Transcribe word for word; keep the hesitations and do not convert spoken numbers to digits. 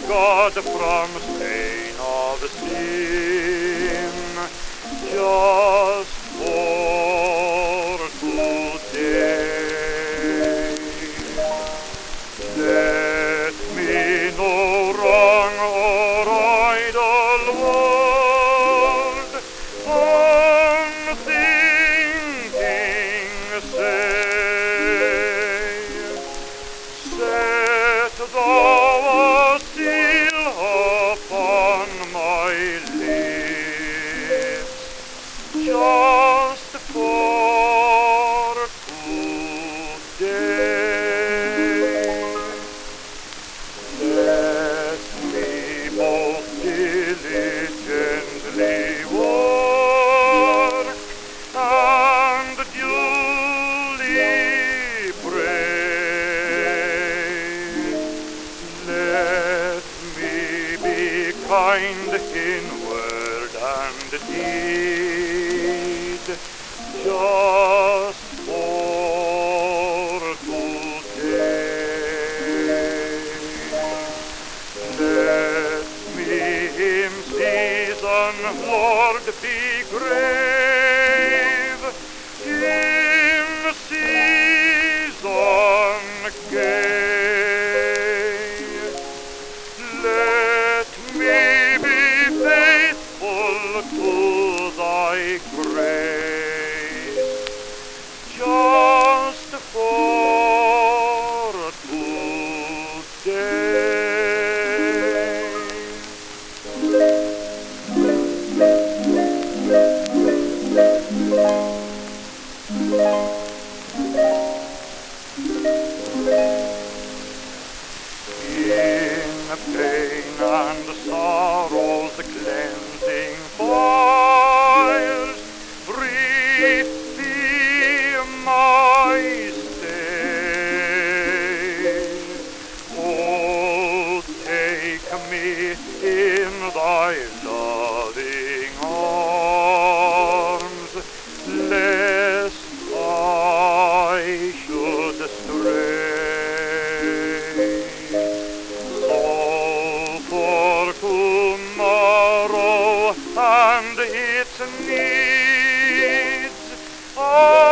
God from stain of sin, just for today. Let me no wrong or idle word, unthinking say, set thou a seal upon my lips, just for today. Let me most diligently work and duly pray. Let me be kind in word and deed, just for today. Let me in season, Lord, be grave, in season gay. Let me be faithful to thy grace, just for today. In pain and sorrows the cleansing fires, breathe thee my stay. Oh, take me in thy loving arms, lest I should stray. Tomorrow and its needs. Oh,